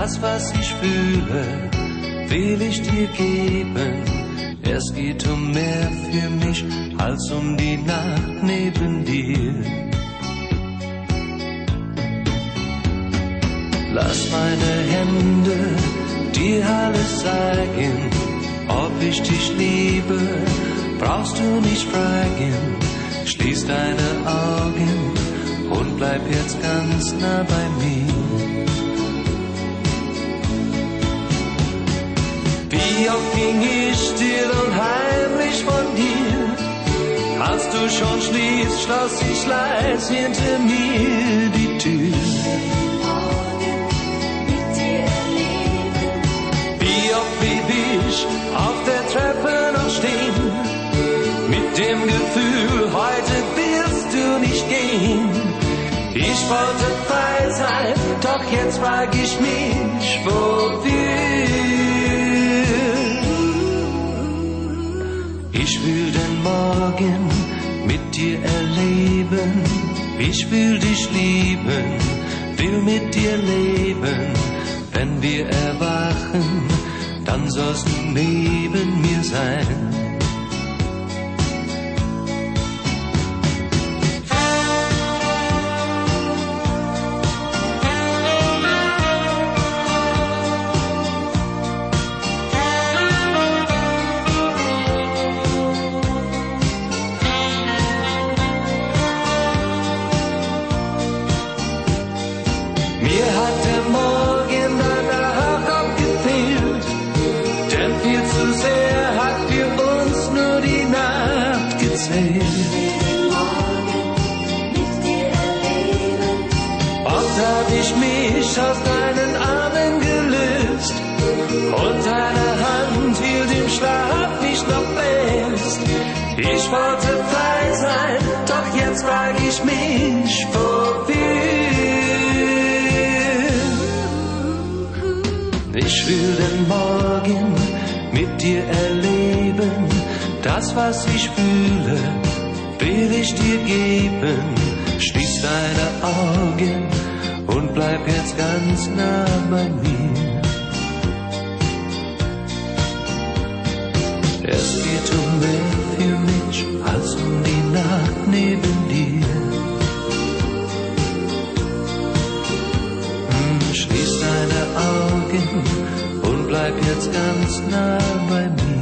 Das, was ich fühle, will ich dir geben. Es geht um mehr für mich als um die Nacht neben dir. Lass meine Hände dir alles zeigen, ob ich dich liebe, brauchst du nicht fragen. Schließ deine Augen und bleib jetzt ganz nah bei mir. Wie oft ging ich still und heimlich von dir, als du schon schließt, schloss ich leis hinter mir die Tür. Wie oft blieb ich auf der Treppe noch stehen, mit dem Gefühl, heute wirst du nicht gehen. Ich wollte frei sein, doch jetzt frag ich mich, wofür? Ich will den Morgen mit dir erleben, ich will dich lieben, will mit dir leben. Wenn wir erwachen, dann sollst du neben mir sein. Mir hat der Morgen danach auch gefehlt, denn viel zu sehr hat für uns nur die Nacht gezählt. Oft hab ich mich aus deinen Armen gelöst und deine Hand hielt im Schlaf mich noch fest. Ich wollte frei sein, doch jetzt frag ich mich, wofür? Ich will den Morgen mit dir erleben, das, was ich fühle, will ich dir geben. Schließ deine Augen und bleib jetzt ganz nah bei mir. Es geht um mehr für mich als um die Nacht neben dir. Schließ deine Augen und bleib jetzt ganz nah bei mir.